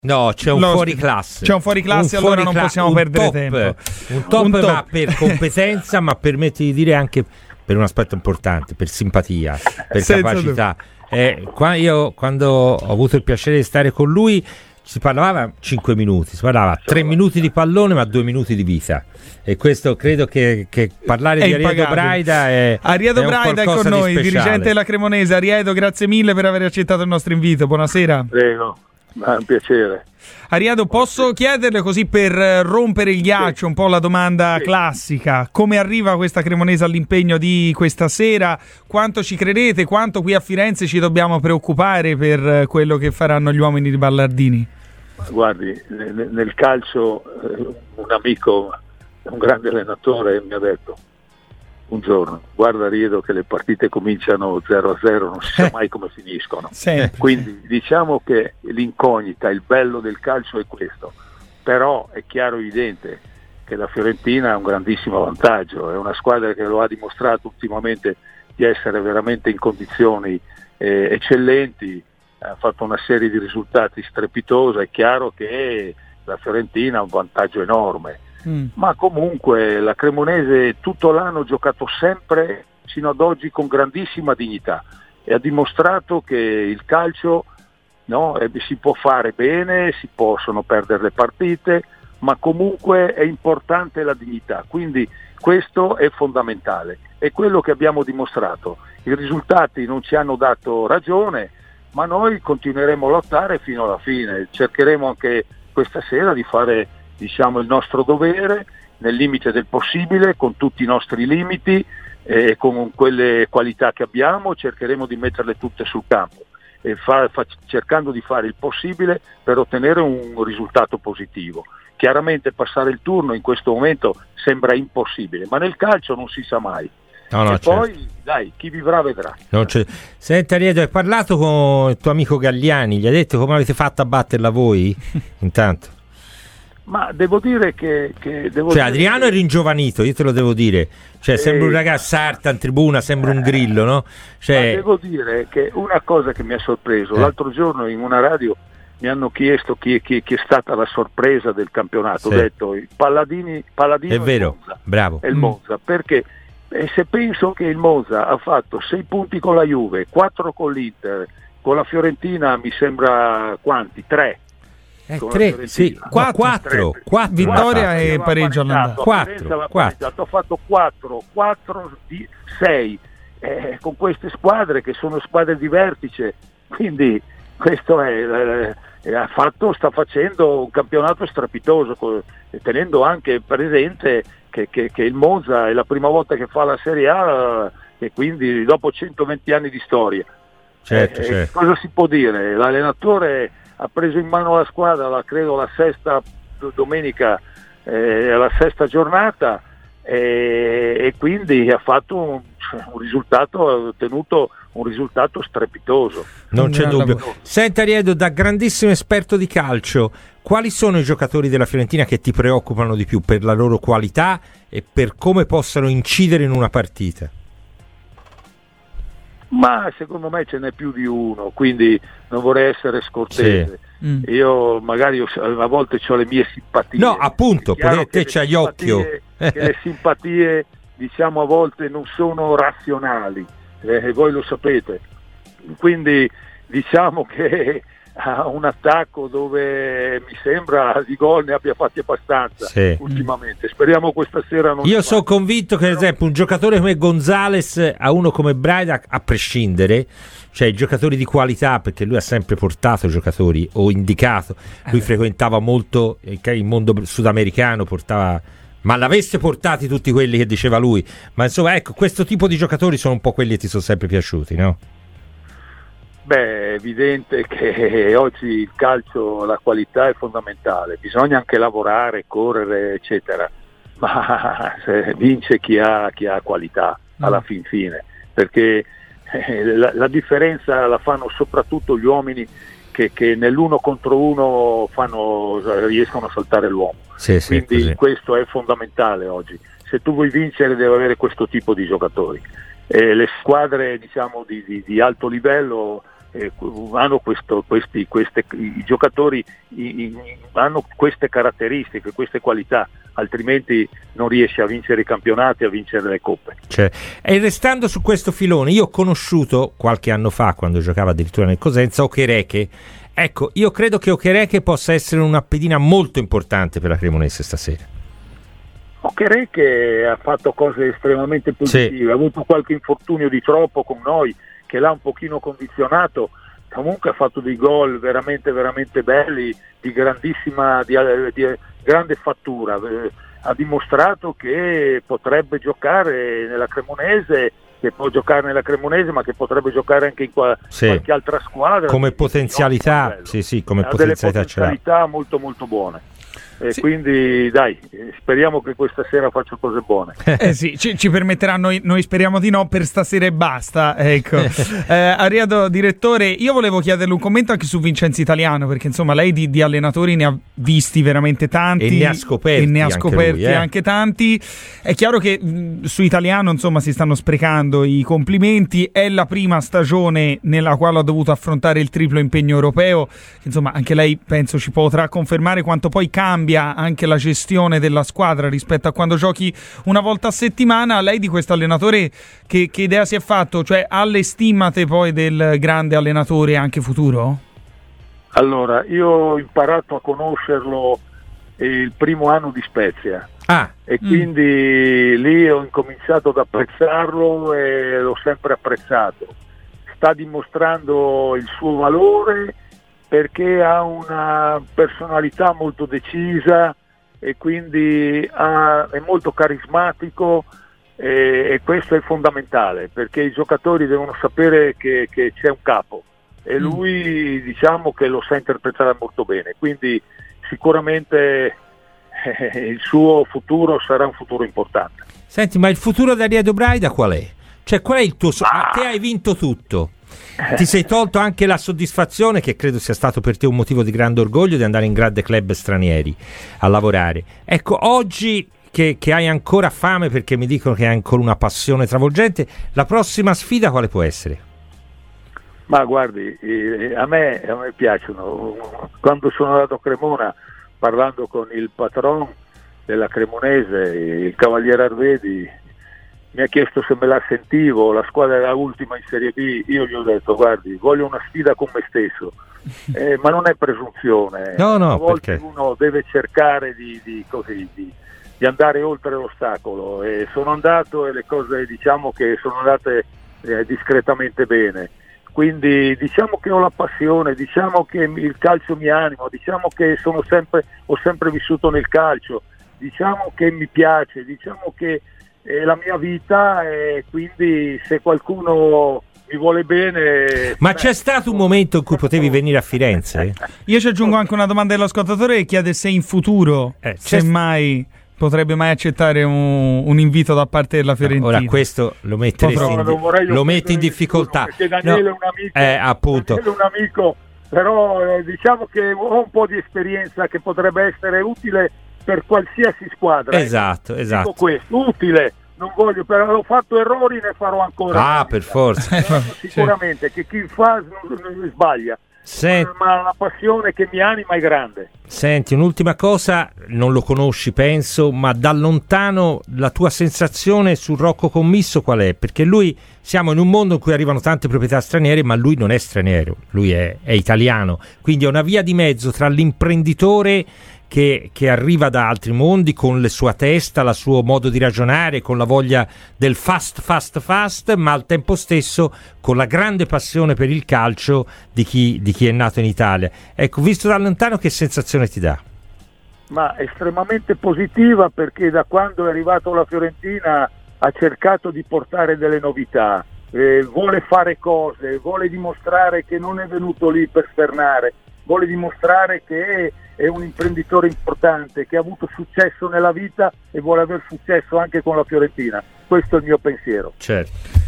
No, c'è un fuoriclasse. C'è un fuoriclasse, allora non possiamo perdere tempo. Un top, ma per competenza, ma permette di dire anche per un aspetto importante, per simpatia, per capacità. Io quando ho avuto il piacere di stare con lui si parlava 5 minuti, si parlava 3 minuti di pallone ma 2 minuti di vita, e questo credo che parlare di Ariedo Braida è con noi, dirigente della Cremonese. Ariedo, grazie mille per aver accettato il nostro invito, buonasera. Prego, è un piacere. Ariedo, posso chiederle, così per rompere il ghiaccio, un po' la domanda classica: come arriva questa Cremonese all'impegno di questa sera? Quanto ci credete? Quanto qui a Firenze ci dobbiamo preoccupare per quello che faranno gli uomini di Ballardini? Guardi, nel calcio un amico, un grande allenatore, mi ha detto un giorno: guarda Ariedo che le partite cominciano 0-0, non si sa mai come finiscono. Sempre. Quindi diciamo che l'incognita, il bello del calcio è questo, però è chiaro e evidente che la Fiorentina ha un grandissimo vantaggio, è una squadra che lo ha dimostrato ultimamente di essere veramente in condizioni eccellenti, ha fatto una serie di risultati strepitosa. È chiaro che la Fiorentina ha un vantaggio enorme, ma comunque la Cremonese tutto l'anno ha giocato sempre sino ad oggi con grandissima dignità e ha dimostrato che il calcio si può fare bene, si possono perdere le partite, ma comunque è importante la dignità, quindi questo è fondamentale, è quello che abbiamo dimostrato. I risultati non ci hanno dato ragione, ma noi continueremo a lottare fino alla fine, cercheremo anche questa sera di fare il nostro dovere nel limite del possibile, con tutti i nostri limiti e con quelle qualità che abbiamo, cercheremo di metterle tutte sul campo e cercando di fare il possibile per ottenere un risultato positivo. Chiaramente passare il turno in questo momento sembra impossibile, ma nel calcio non si sa mai. No, poi dai, chi vivrà vedrà. Senti Ariedo, hai parlato con il tuo amico Galliani, gli hai detto come avete fatto a batterla voi? Intanto ma devo dire che Adriano è ringiovanito, io te lo devo dire, sembra un ragazzo sarta in tribuna, sembra un grillo, no? Ma devo dire che una cosa che mi ha sorpreso, l'altro giorno in una radio mi hanno chiesto chi è stata la sorpresa del campionato. Ho detto il Palladino è vero, Monza. Bravo. È il Monza, perché se penso che il Monza ha fatto 6 punti con la Juve, 4 con l'Inter, con la Fiorentina mi sembra quanti? 3. 3, sì, 4 vittoria e pareggio all'andata. 4 ha fatto 4 di 6 con queste squadre che sono squadre di vertice, quindi questo sta facendo un campionato strepitoso, tenendo anche presente che il Monza è la prima volta che fa la Serie A e quindi dopo 120 anni di storia. Certo. Cosa si può dire? L'allenatore ha preso in mano la squadra, credo la sesta domenica, la sesta giornata, e quindi ha fatto un risultato, ha ottenuto un risultato strepitoso. Non c'è dubbio. Senti Ariedo, da grandissimo esperto di calcio, quali sono i giocatori della Fiorentina che ti preoccupano di più per la loro qualità e per come possano incidere in una partita? Ma secondo me ce n'è più di uno, quindi non vorrei essere scortese. Sì. Io magari a volte ho le mie simpatie. No, appunto, te c'hai occhio. Che le simpatie, a volte non sono razionali, voi lo sapete. Quindi diciamo che a un attacco dove mi sembra di gol ne abbia fatti abbastanza ultimamente. Speriamo questa sera non. Io sono convinto che, ad esempio, un giocatore come Gonzales a uno come Braida, a prescindere, i giocatori di qualità, perché lui ha sempre portato giocatori o indicato, lui frequentava molto il mondo sudamericano, ma l'avesse portati tutti quelli che diceva lui, ma insomma ecco, questo tipo di giocatori sono un po' quelli che ti sono sempre piaciuti, no? Beh, è evidente che oggi il calcio, la qualità è fondamentale, bisogna anche lavorare, correre, eccetera, ma vince chi ha qualità alla fin fine, perché la differenza la fanno soprattutto gli uomini che nell'uno contro uno riescono a saltare l'uomo. Quindi questo è fondamentale oggi. Se tu vuoi vincere devi avere questo tipo di giocatori. Le squadre di alto livello hanno i giocatori hanno queste caratteristiche, queste qualità, altrimenti non riesce a vincere i campionati, a vincere le coppe. E restando su questo filone, io ho conosciuto qualche anno fa, quando giocava addirittura nel Cosenza, Okereke. Ecco, io credo che Okereke possa essere una pedina molto importante per la Cremonese stasera. Okereke ha fatto cose estremamente positive, ha avuto qualche infortunio di troppo con noi che l'ha un pochino condizionato, comunque ha fatto dei gol veramente veramente belli, di grande fattura, ha dimostrato che potrebbe giocare nella Cremonese, che può giocare nella Cremonese, ma che potrebbe giocare anche in qualche altra squadra. Come potenzialità, come ha potenzialità delle potenzialità molto molto buone. Quindi dai, speriamo che questa sera faccia cose buone. Ci permetterà, noi speriamo di no, per stasera e basta, ecco. Ariado, direttore, io volevo chiederle un commento anche su Vincenzo Italiano, perché insomma lei di allenatori ne ha visti veramente tanti e ne ha scoperti, anche tanti. È chiaro che su Italiano insomma si stanno sprecando i complimenti, è la prima stagione nella quale ha dovuto affrontare il triplo impegno europeo, insomma anche lei penso ci potrà confermare quanto poi cambia anche la gestione della squadra rispetto a quando giochi una volta a settimana. Lei di questo allenatore che idea si è fatto? Cioè, ha le stimate poi del grande allenatore anche futuro? Allora, io ho imparato a conoscerlo il primo anno di Spezia e quindi lì ho incominciato ad apprezzarlo e l'ho sempre apprezzato. Sta dimostrando il suo valore perché ha una personalità molto decisa e quindi è molto carismatico e questo è fondamentale, perché i giocatori devono sapere che c'è un capo e lui diciamo che lo sa interpretare molto bene, quindi sicuramente il suo futuro sarà un futuro importante. Senti, ma il futuro di Ariado Braida qual è? Cioè, qual è il tuo te hai vinto tutto. Ti sei tolto anche la soddisfazione, che credo sia stato per te un motivo di grande orgoglio, di andare in grandi club stranieri a lavorare. Ecco, oggi che hai ancora fame, perché mi dicono che hai ancora una passione travolgente, la prossima sfida quale può essere? Ma guardi, a me piacciono. Quando sono andato a Cremona, parlando con il patron della Cremonese, il Cavaliere Arvedi, mi ha chiesto se me la sentivo, la squadra era ultima in Serie B, io gli ho detto guardi, voglio una sfida con me stesso, ma non è presunzione, no, a volte perché uno deve cercare di andare oltre l'ostacolo, e sono andato e le cose diciamo che sono andate discretamente bene, quindi diciamo che ho la passione, diciamo che il calcio mi anima, diciamo che ho sempre vissuto nel calcio, diciamo che mi piace, diciamo che è la mia vita, e quindi se qualcuno mi vuole bene. Ma c'è stato un momento in cui potevi venire a Firenze? Io ci aggiungo anche una domanda dell'ascoltatore che chiede se in futuro semmai potrebbe mai accettare un invito da parte della Fiorentina. Ora questo lo mette in difficoltà, perché Daniele è un amico, appunto. Daniele è un amico, però diciamo che ho un po' di esperienza che potrebbe essere utile per qualsiasi squadra. Esatto. Dico questo, utile, non voglio, però ho fatto errori, ne farò ancora. Per forza. Sicuramente che chi fa non sbaglia. Ma la passione che mi anima è grande. Senti, un'ultima cosa, non lo conosci penso, ma da lontano la tua sensazione su Rocco Commisso qual è? Perché siamo in un mondo in cui arrivano tante proprietà straniere, ma lui non è straniero, lui è italiano, quindi è una via di mezzo tra l'imprenditore che arriva da altri mondi con la sua testa, il suo modo di ragionare, con la voglia del fast, ma al tempo stesso con la grande passione per il calcio di chi è nato in Italia. Ecco, visto da lontano, che sensazione ti dà? Ma estremamente positiva, perché da quando è arrivato alla Fiorentina ha cercato di portare delle novità, vuole fare cose, vuole dimostrare che non è venuto lì per sfernare, vuole dimostrare che è un imprenditore importante, che ha avuto successo nella vita e vuole aver successo anche con la Fiorentina. Questo è il mio pensiero. Certo.